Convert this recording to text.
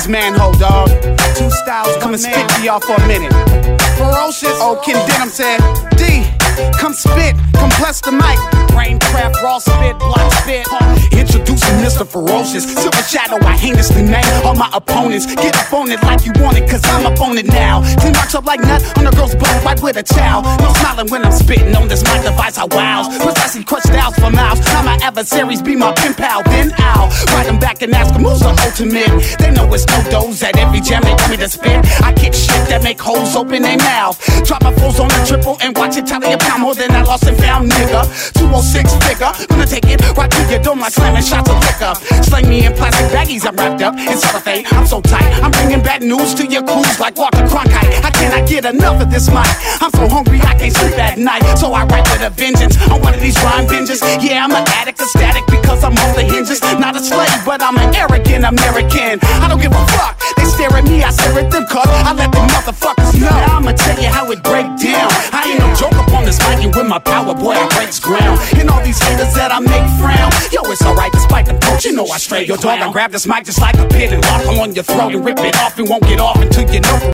manhole, dog. Two styles, come and spit to y'all for a minute. Ferocious, old Ken Denham said, D, come spit, come bless the mic. Braincraft, raw spit, block spit. Introducing Mr. Ferocious, Silver Shadow, I heinously name all my opponents. Get up on it like you want it, cause I'm up on it now. Clean march up like nut on a girl's butt, right with a chow. No smiling when I'm spitting on this mic device, I wows. Precisely crush styles for mouths. Now my adversaries be my pen pal, then I'll write them back and ask them who's the ultimate. They know it's no doze at every jam they want me to spit. I kick shit that make holes open their mouth. Drop my foes on the triple and watch it tally a pound more than I lost and found, nigga. 206 figure, gonna take it right to your dome like slamming shots of liquor. Slang me in plastic baggies, I'm wrapped up in cellophane. I'm so tight, I'm bringing bad news to your crews like Walter Cronkite. I cannot get enough of this mic. I'm so hungry I can't sleep at night, so I write with a vengeance on one of these rhyme binges. Yeah, I'm an addict, ecstatic because I'm off the hinges. Not a slave, but I'm an arrogant American. I don't give a fuck. They stare at me, I stare at them, cuz I let them motherfuckers know. Now I'ma tell you how it break down. I ain't no joke up on this mic, and with my power, boy, I breaks ground. And all these haters that I make frown. Yo, it's alright despite the approach, you know I stray your dog. I grab this mic just like a pin and lock 'em on your throat and rip it off and won't get off until you know.